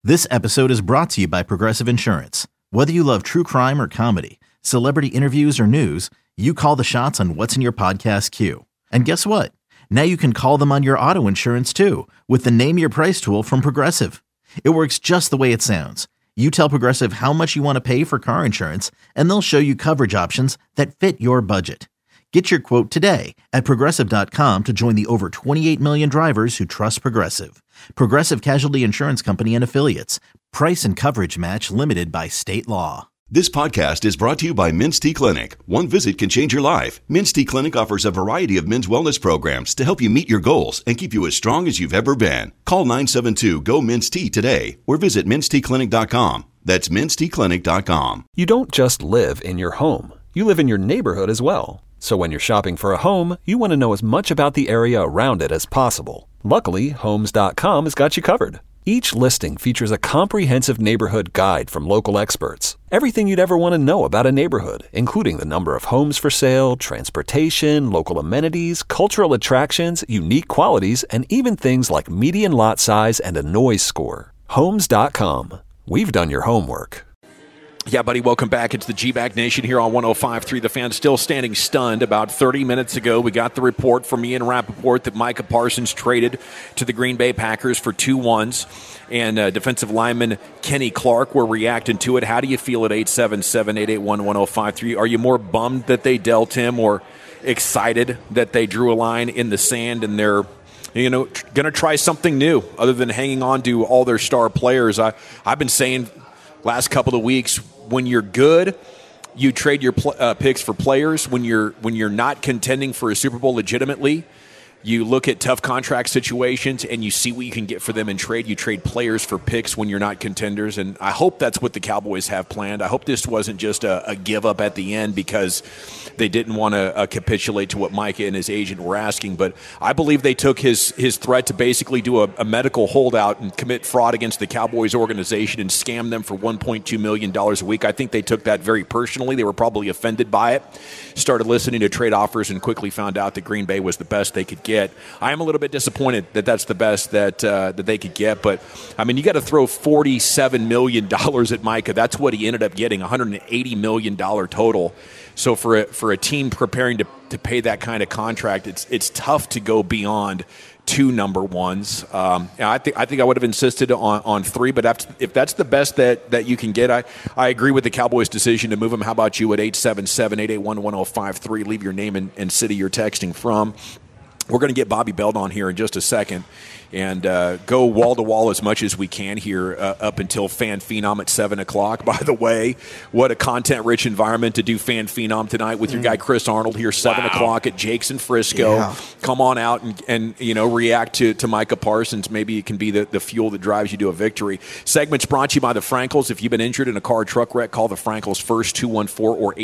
This episode is brought to you by Progressive Insurance. Whether you love true crime or comedy, celebrity interviews or news, you call the shots on what's in your podcast queue. And guess what? Now you can call them on your auto insurance too with the Name Your Price tool from Progressive. It works just the way it sounds. You tell Progressive how much you want to pay for car insurance, and they'll show you coverage options that fit your budget. Get your quote today at Progressive.com to join the over 28 million drivers who trust Progressive. Progressive Casualty Insurance Company and Affiliates. Price and coverage match limited by state law. This podcast is brought to you by Men's T Clinic. One visit can change your life. Men's T Clinic offers a variety of men's wellness programs to help you meet your goals and keep you as strong as you've ever been. Call 972-GO-MEN'S-T today or visit menstclinic.com. That's menstclinic.com. You don't just live in your home. You live in your neighborhood as well. So when you're shopping for a home, you want to know as much about the area around it as possible. Luckily, Homes.com has got you covered. Each listing features a comprehensive neighborhood guide from local experts. Everything you'd ever want to know about a neighborhood, including the number of homes for sale, transportation, local amenities, cultural attractions, unique qualities, and even things like median lot size and a noise score. Homes.com. We've done your homework. Yeah, buddy, welcome back. It's the G-Bag Nation here on 105.3. The Fan still standing stunned. About 30 minutes ago, we got the report from Ian Rappaport that Micah Parsons traded to the Green Bay Packers for 2 ones. And defensive lineman Kenny Clark, we're reacting to it. How do you feel at 877-881-1053? Are you more bummed that they dealt him or excited that they drew a line in the sand and they're going to try something new other than hanging on to all their star players? I've been saying last couple of weeks, when you're good, you trade your picks for players. When you're not contending for a Super Bowl legitimately, you look at tough contract situations and you see what you can get for them in trade. You trade players for picks when you're not contenders, and I hope that's what the Cowboys have planned. I hope this wasn't just a give up at the end because they didn't want to capitulate to what Micah and his agent were asking. But I believe they took his threat to basically do a medical holdout and commit fraud against the Cowboys organization and scam them for $1.2 million a week. I think they took that very personally. They were probably offended by it, started listening to trade offers, and quickly found out that Green Bay was the best they could get. I am a little bit disappointed that that's the best that they could get, but I mean, you got to throw $47 million at Micah. That's what he ended up getting, $180 million total. So for a team preparing to pay that kind of contract, it's tough to go beyond 2 number ones. I think I would have insisted on 3, but if that's the best that you can get, I agree with the Cowboys' decision to move him. How about you at 877-881-1053? Leave your name and city you're texting from. We're going to get Bobby Belt on here in just a second and go wall-to-wall as much as we can here up until Fan Phenom at 7 o'clock. By the way, what a content-rich environment to do Fan Phenom tonight with your guy Chris Arnold here, 7 o'clock at Jake's in Frisco. Yeah. Come on out and react to Micah Parsons. Maybe it can be the fuel that drives you to a victory. Segment's brought to you by the Frankels. If you've been injured in a car or truck wreck, call the Frankels first, 214 or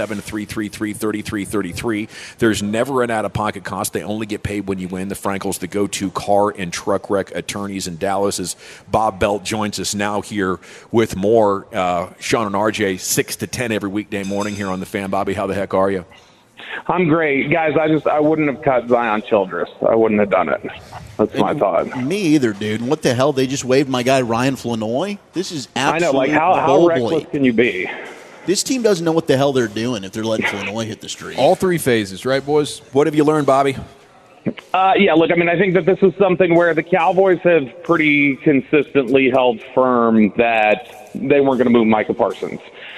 817-333-3333. There's never an out-of-pocket cost. They only get paid when you win. The Frankels, the go-to car and truck wreck attorneys in Dallas. As Bob Belt joins us now here with more. Sean and RJ, 6 to 10 every weekday morning here on The Fan. Bobby, how the heck are you? I'm great. Guys, I wouldn't have cut Zion Childress. I wouldn't have done it. That's my thought. Me either, dude. What the hell? They just waived my guy Ryan Flanoy? This is absolutely I know, how reckless can you be? This team doesn't know what the hell they're doing if they're letting Flanoy hit the street. All 3 phases, right, boys? What have you learned, Bobby? Yeah, look, I mean, I think that this is something where the Cowboys have pretty consistently held firm that they weren't going to move Micah Parsons.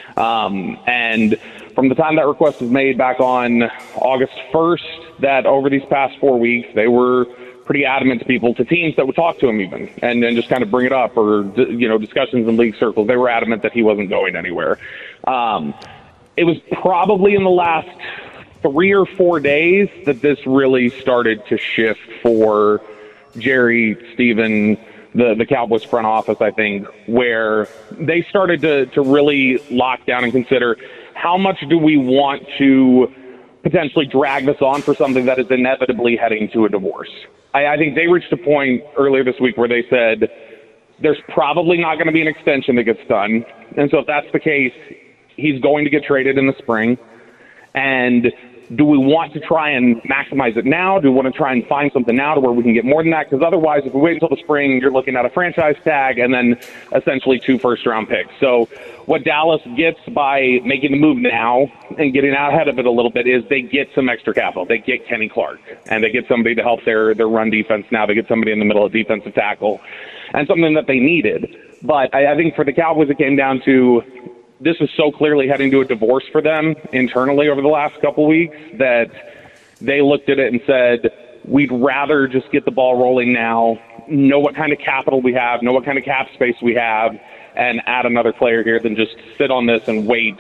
And from the time that request was made back on August 1st, that over these past 4 weeks, they were pretty adamant to people, to teams that would talk to him even, and then just kind of bring it up, or, discussions in league circles. They were adamant that he wasn't going anywhere. It was probably in the last 3 or 4 days that this really started to shift for Jerry, Steven, the Cowboys front office, I think, where they started to really lock down and consider, how much do we want to potentially drag this on for something that is inevitably heading to a divorce? I think they reached a point earlier this week where they said there's probably not going to be an extension that gets done. And so if that's the case, he's going to get traded in the spring. And do we want to try and maximize it now? Do we want to try and find something now to where we can get more than that? Because otherwise, if we wait until the spring, you're looking at a franchise tag and then essentially 2 first-round picks. So what Dallas gets by making the move now and getting out ahead of it a little bit is they get some extra capital. They get Kenny Clark, and they get somebody to help their run defense now. They get somebody in the middle of defensive tackle, and something that they needed. But I think for the Cowboys, it came down to this is so clearly heading to a divorce for them internally over the last couple weeks that they looked at it and said, we'd rather just get the ball rolling now, know what kind of capital we have, know what kind of cap space we have, and add another player here than just sit on this and wait,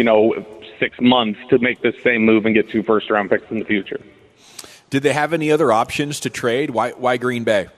6 months to make this same move and get 2 first-round picks in the future. Did they have any other options to trade? Why Green Bay?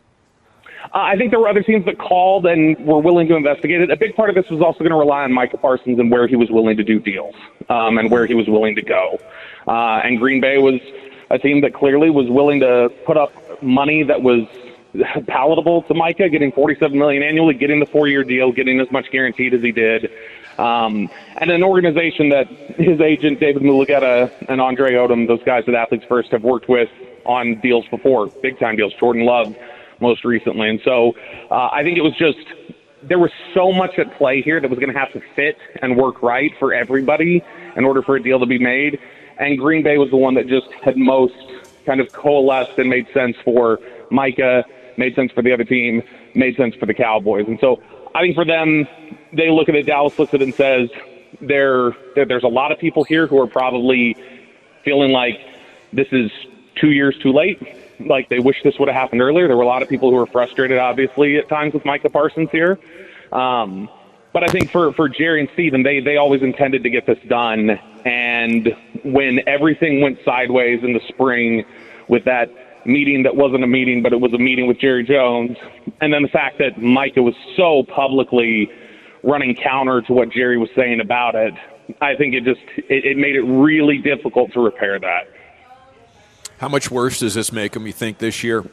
I think there were other teams that called and were willing to investigate it. A big part of this was also going to rely on Micah Parsons and where he was willing to do deals and where he was willing to go. And Green Bay was a team that clearly was willing to put up money that was palatable to Micah, getting $47 million annually, getting the 4-year deal, getting as much guaranteed as he did. And an organization that his agent, David Mulugeta, and Andre Odom, those guys at Athletes First, have worked with on deals before, big-time deals, Jordan Love most recently. And so I think it was just there was so much at play here that was going to have to fit and work right for everybody in order for a deal to be made. And Green Bay was the one that just had most kind of coalesced and made sense for Micah, made sense for the other team, made sense for the Cowboys. And so I think for them, they look at it, Dallas looks at it and says, there's a lot of people here who are probably feeling like this is 2 years too late. Like they wish this would have happened earlier. There were a lot of people who were frustrated, obviously, at times with Micah Parsons here. But I think for Jerry and Steven, they always intended to get this done. And when everything went sideways in the spring with that meeting that wasn't a meeting, but it was a meeting with Jerry Jones, and then the fact that Micah was so publicly running counter to what Jerry was saying about it, I think it made it really difficult to repair that. How much worse does this make them, you think, this year?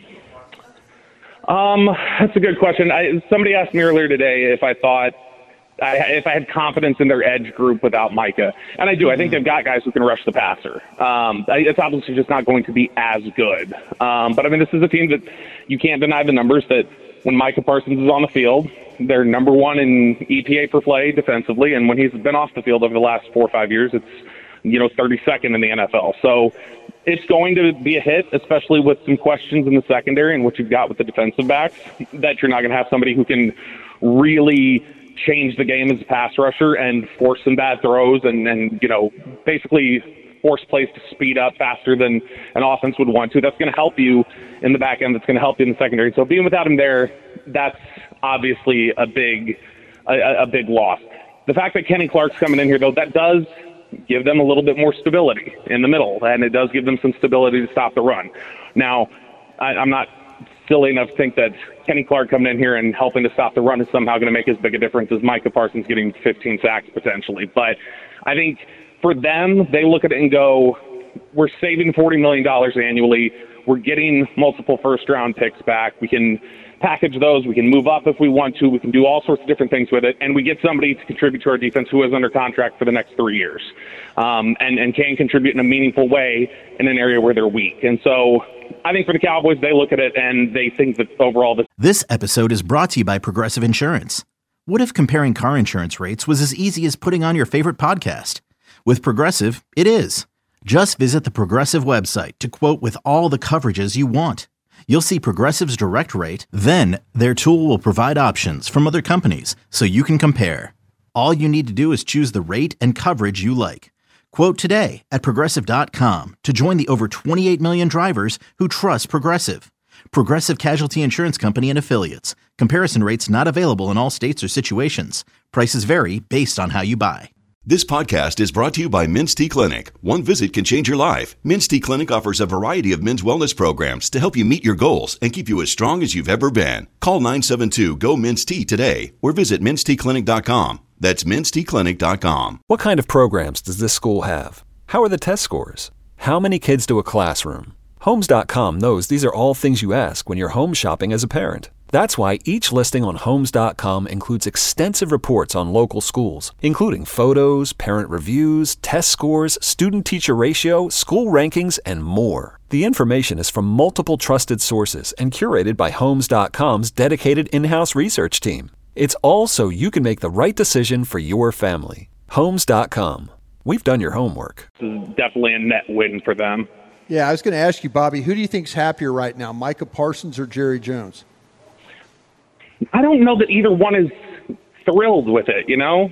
That's a good question. Somebody asked me earlier today if I thought if I had confidence in their edge group without Micah. And I do. I think they've got guys who can rush the passer. It's obviously just not going to be as good. But, I mean, this is a team that you can't deny the numbers that when Micah Parsons is on the field, they're number one in EPA per play defensively. And when he's been off the field over the last 4 or 5 years, it's 32nd in the NFL. So it's going to be a hit, especially with some questions in the secondary and what you've got with the defensive backs, that you're not going to have somebody who can really change the game as a pass rusher and force some bad throws and basically force plays to speed up faster than an offense would want to. That's going to help you in the back end. That's going to help you in the secondary. So being without him there, that's obviously a big loss. The fact that Kenny Clark's coming in here, though, that does give them a little bit more stability in the middle, and it does give them some stability to stop the run. Now, I'm not silly enough to think that Kenny Clark coming in here and helping to stop the run is somehow going to make as big a difference as Micah Parsons getting 15 sacks potentially. But I think for them, they look at it and go, we're saving $40 million annually. We're getting multiple first-round picks back. We can package those. We can move up if we want to. We can do all sorts of different things with it. And we get somebody to contribute to our defense who is under contract for the next 3 years and can contribute in a meaningful way in an area where they're weak. And so I think for the Cowboys, they look at it and they think that overall This episode is brought to you by Progressive Insurance. What if comparing car insurance rates was as easy as putting on your favorite podcast? With Progressive, it is. Just visit the Progressive website to quote with all the coverages you want. You'll see Progressive's direct rate, then their tool will provide options from other companies so you can compare. All you need to do is choose the rate and coverage you like. Quote today at Progressive.com to join the over 28 million drivers who trust Progressive. Progressive Casualty Insurance Company and Affiliates. Comparison rates not available in all states or situations. Prices vary based on how you buy. This podcast is brought to you by Minty Clinic. One visit can change your life. Minty Clinic offers a variety of men's wellness programs to help you meet your goals and keep you as strong as you've ever been. Call 972-GO-MINTY today or visit mintyclinic.com. That's mintyclinic.com. What kind of programs does this school have? How are the test scores? How many kids to a classroom? Homes.com knows these are all things you ask when you're home shopping as a parent. That's why each listing on Homes.com includes extensive reports on local schools, including photos, parent reviews, test scores, student-teacher ratio, school rankings, and more. The information is from multiple trusted sources and curated by Homes.com's dedicated in-house research team. It's all so you can make the right decision for your family. Homes.com. We've done your homework. This is definitely a net win for them. Yeah, I was going to ask you, Bobby, who do you think's happier right now, Micah Parsons or Jerry Jones? I don't know that either one is thrilled with it, you know?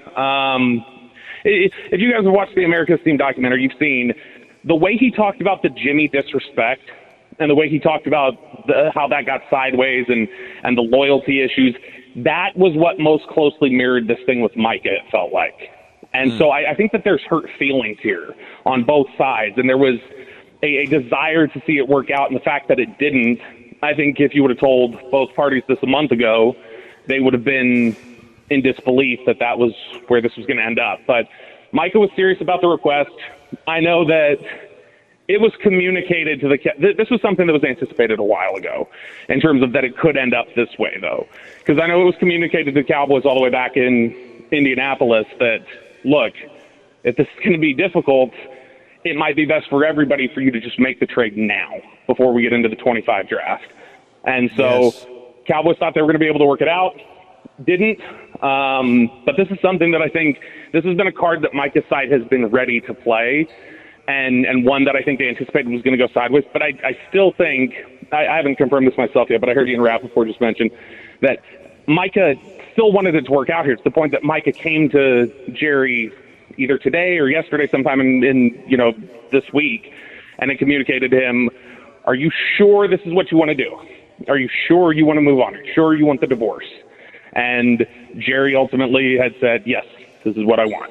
If you guys have watched the America's Team documentary, you've seen the way he talked about the Jimmy disrespect and the way he talked about how that got sideways and the loyalty issues. That was what most closely mirrored this thing with Micah, it felt like. And so I think that there's hurt feelings here on both sides, and there was a desire to see it work out, and the fact that it didn't, I think if you would have told both parties this a month ago, they would have been in disbelief that that was where this was going to end up. But Micah was serious about the request. I know that it was communicated to this was something that was anticipated a while ago in terms of that it could end up this way, though. Because I know it was communicated to the Cowboys all the way back in Indianapolis that, look, if this is going to be difficult, it might be best for everybody for you to just make the trade now before we get into the 25 draft. And so Cowboys thought they were going to be able to work it out. Didn't. But this is something that I think this has been a card that Micah's side has been ready to play and one that I think they anticipated was going to go sideways. But I still think, I haven't confirmed this myself yet, but I heard Ian Rappaport just mention that Micah still wanted it to work out here. It's the point that Micah came to Jerry either today or yesterday, sometime in this week, and it communicated to him, are you sure this is what you want to do? Are you sure you want to move on? Are you sure you want the divorce? And Jerry ultimately had said, yes, this is what I want.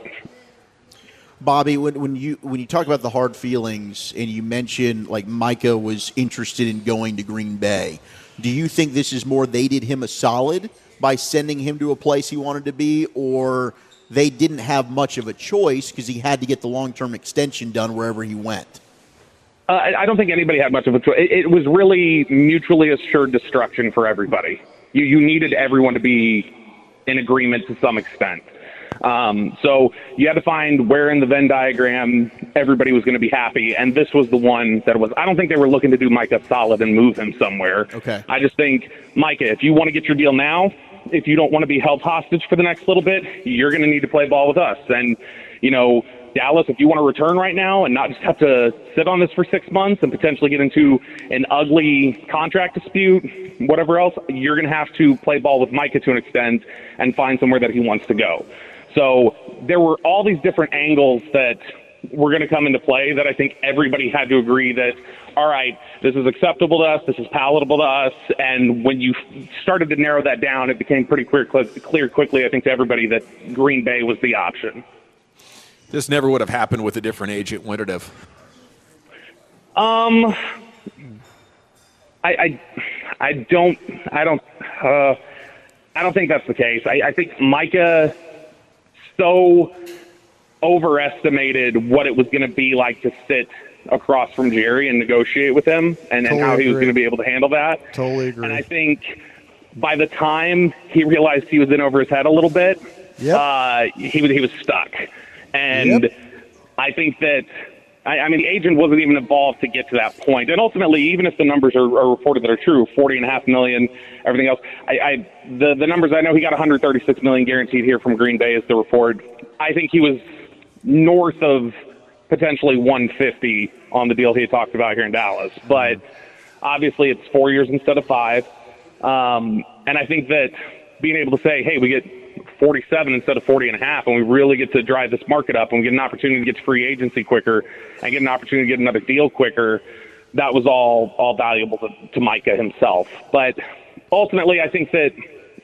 Bobby, when you talk about the hard feelings and you mention like Micah was interested in going to Green Bay, do you think this is more they did him a solid by sending him to a place he wanted to be, or they didn't have much of a choice because he had to get the long-term extension done wherever he went? I don't think anybody had much of a choice. It was really mutually assured destruction for everybody. You needed everyone to be in agreement to some extent. So you had to find where in the Venn diagram everybody was going to be happy, and this was the one that was. I don't think they were looking to do Micah solid and move him somewhere. Okay. I just think, Micah, if you want to get your deal now, if you don't want to be held hostage for the next little bit, you're going to need to play ball with us. And, Dallas, if you want to return right now and not just have to sit on this for 6 months and potentially get into an ugly contract dispute, whatever else, you're going to have to play ball with Micah to an extent and find somewhere that he wants to go. So there were all these different angles that were going to come into play that I think everybody had to agree that, all right, this is acceptable to us, this is palatable to us. And when you started to narrow that down, it became pretty clear quickly, I think, to everybody that Green Bay was the option. This never would have happened with a different agent, would it have? I don't think that's the case. I think Micah so overestimated what it was going to be like to sit across from Jerry and negotiate with him and how he was going to be able to handle that. Totally agree. And I think by the time he realized he was in over his head a little bit, he was stuck. And I think that, the agent wasn't even involved to get to that point. And ultimately, even if the numbers are reported that are true, $40.5 million, everything else, the numbers, I know he got $136 million guaranteed here from Green Bay is the report. I think he was north of potentially $150 on the deal he had talked about here in Dallas. But obviously it's 4 years instead of 5. And I think that being able to say, hey, we get 47 instead of 40.5, and we really get to drive this market up, and we get an opportunity to get to free agency quicker and get an opportunity to get another deal quicker, that was all valuable to Micah himself. But ultimately, I think that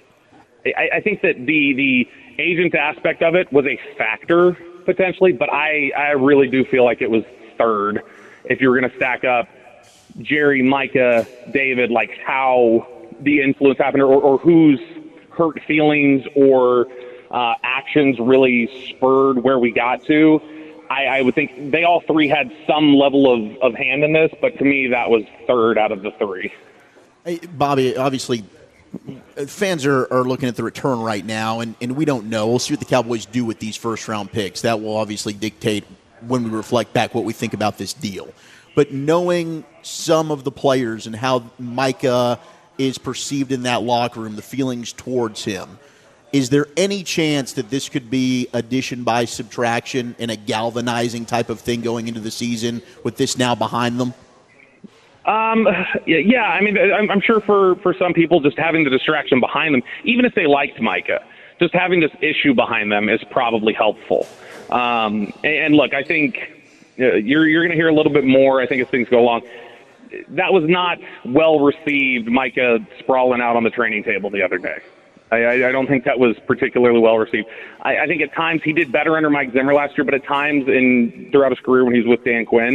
the agent aspect of it was a factor potentially, but I really do feel like it was third if you were going to stack up Jerry, Micah, David, like how the influence happened or whose hurt feelings or actions really spurred where we got to. I would think they all three had some level of hand in this, but to me that was third out of the three. Hey, Bobby, obviously Fans are looking at the return right now, and we don't know. We'll see what the Cowboys do with these first-round picks. That will obviously dictate when we reflect back what we think about this deal. But knowing some of the players and how Micah is perceived in that locker room, the feelings towards him, is there any chance that this could be addition by subtraction and a galvanizing type of thing going into the season with this now behind them? Yeah. I mean, I'm sure for some people, just having the distraction behind them, even if they liked Micah, just having this issue behind them is probably helpful. And look, I think you're going to hear a little bit more, I think, as things go along. That was not well received, Micah sprawling out on the training table the other day. I don't think that was particularly well received. I think at times he did better under Mike Zimmer last year, but at times throughout his career when he was with Dan Quinn,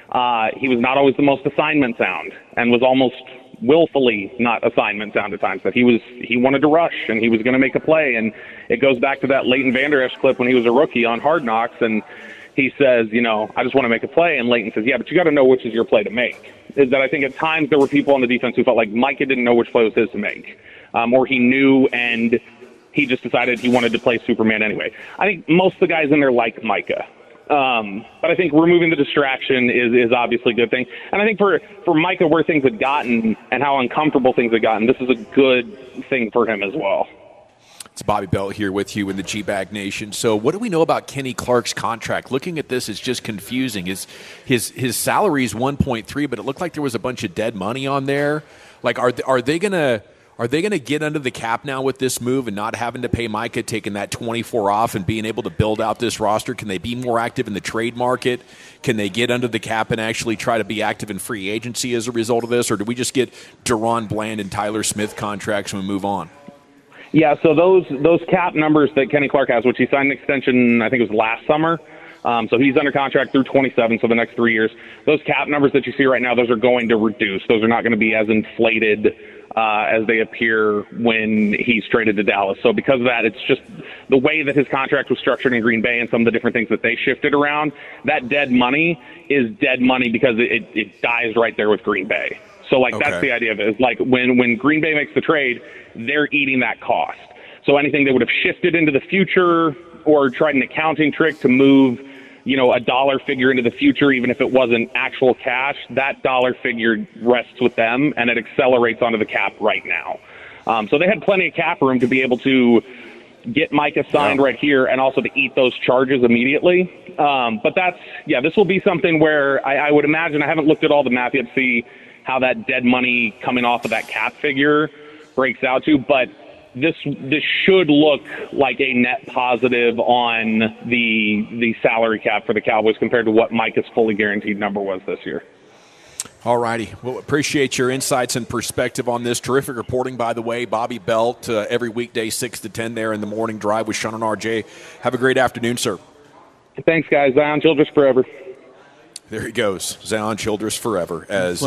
he was not always the most assignment sound and was almost willfully not assignment sound at times. That he wanted to rush and he was going to make a play. And it goes back to that Leighton Vander Esch clip when he was a rookie on Hard Knocks, and he says, I just want to make a play. And Leighton says, yeah, but you got to know which is your play to make. Is that I think at times there were people on the defense who felt like Micah didn't know which play was his to make. Or he knew and he just decided he wanted to play Superman anyway. I think most of the guys in there like Micah. But I think removing the distraction is obviously a good thing. And I think for Micah, where things had gotten and how uncomfortable things had gotten, this is a good thing for him as well. It's Bobby Belt here with you in the G-Bag Nation. So what do we know about Kenny Clark's contract? Looking at this is just confusing. His salary is 1.3, but it looked like there was a bunch of dead money on there. Like, are they gonna get under the cap now with this move and not having to pay Micah, taking that 24 off and being able to build out this roster? Can they be more active in the trade market? Can they get under the cap and actually try to be active in free agency as a result of this? Or do we just get Deron Bland and Tyler Smith contracts and we move on? Yeah, so those cap numbers that Kenny Clark has, which he signed an extension, I think it was last summer. So he's under contract through 27, so the next 3 years. Those cap numbers that you see right now, those are going to reduce. Those are not going to be as inflated as they appear when he's traded to Dallas. So because of that, it's just the way that his contract was structured in Green Bay and some of the different things that they shifted around. That dead money is dead money because it dies right there with Green Bay. So, That's the idea of it. Is like when Green Bay makes the trade, they're eating that cost. So anything they would have shifted into the future or tried an accounting trick to move, a dollar figure into the future, even if it wasn't actual cash, that dollar figure rests with them, and it accelerates onto the cap right now. So they had plenty of cap room to be able to get Micah signed right here and also to eat those charges immediately. But this will be something where I would imagine, I haven't looked at all the math yet to see how that dead money coming off of that cap figure breaks out to, but this should look like a net positive on the salary cap for the Cowboys compared to what Micah's fully guaranteed number was this year. All righty. Well, appreciate your insights and perspective on this. Terrific reporting, by the way. Bobby Belt, every weekday 6 to 10 there in the morning drive with Sean and RJ. Have a great afternoon, sir. Thanks, guys. Zion Childress forever. There he goes, Zion Childress forever, as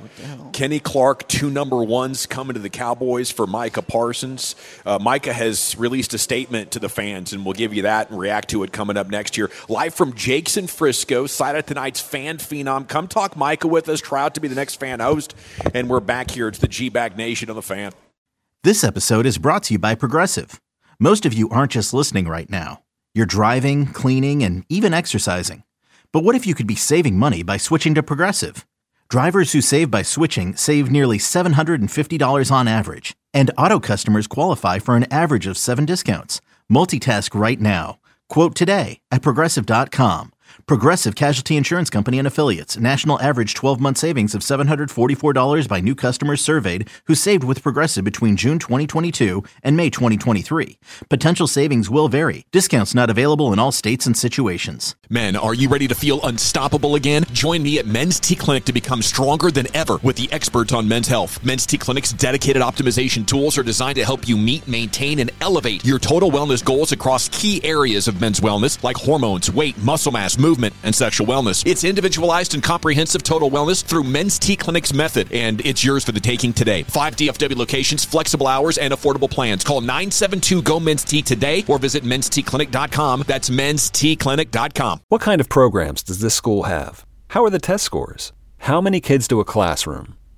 Kenny Clark, 2 number 1s coming to the Cowboys for Micah Parsons. Micah has released a statement to the fans, and we'll give you that and react to it coming up next year. Live from Jake's in Frisco, side of tonight's Fan Phenom. Come talk Micah with us, try out to be the next fan host, and we're back here. It's the G-Bag Nation on the Fan. This episode is brought to you by Progressive. Most of you aren't just listening right now. You're driving, cleaning, and even exercising. But what if you could be saving money by switching to Progressive? Drivers who save by switching save nearly $750 on average. And auto customers qualify for an average of 7 discounts. Multitask right now. Quote today at Progressive.com. Progressive Casualty Insurance Company and Affiliates. National average 12-month savings of $744 by new customers surveyed who saved with Progressive between June 2022 and May 2023. Potential savings will vary. Discounts not available in all states and situations. Men, are you ready to feel unstoppable again? Join me at Men's T Clinic to become stronger than ever with the experts on men's health. Men's T Clinic's dedicated optimization tools are designed to help you meet, maintain, and elevate your total wellness goals across key areas of men's wellness like hormones, weight, muscle mass, movement, and sexual wellness. It's individualized and comprehensive total wellness through Men's T Clinic's method, and it's yours for the taking today. 5 DFW locations, flexible hours, and affordable plans. Call 972-GO-MEN'S-T today or visit menstclinic.com. That's menstclinic.com. What kind of programs does this school have? How are the test scores? How many kids to a classroom?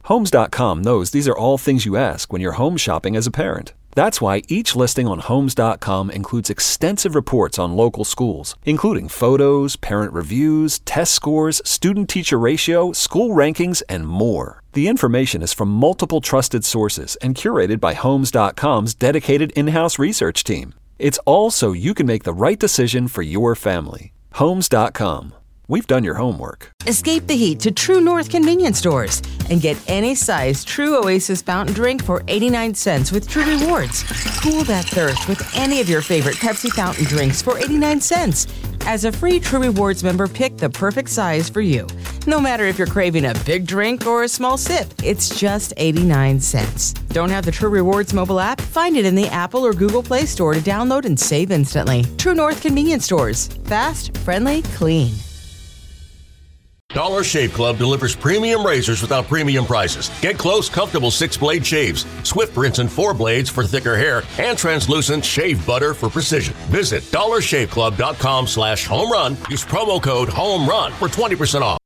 Homes.com knows these are all things you ask when you're home shopping as a parent. That's why each listing on Homes.com includes extensive reports on local schools, including photos, parent reviews, test scores, student-teacher ratio, school rankings, and more. The information is from multiple trusted sources and curated by Homes.com's dedicated in-house research team. It's all so you can make the right decision for your family. Homes.com. We've done your homework. Escape the heat to True North convenience stores and get any size True Oasis fountain drink for 89 cents with True Rewards. Cool that thirst with any of your favorite Pepsi fountain drinks for 89 cents. As a free True Rewards member, pick the perfect size for you. No matter if you're craving a big drink or a small sip, it's just 89 cents. Don't have the True Rewards mobile app? Find it in the Apple or Google Play Store to download and save instantly. True North convenience stores. Fast, friendly, clean. Dollar Shave Club delivers premium razors without premium prices. Get close, comfortable 6-blade shaves, swift rinse and 4 blades for thicker hair, and translucent shave butter for precision. Visit dollarshaveclub.com/homerun. Use promo code HOMERUN for 20% off.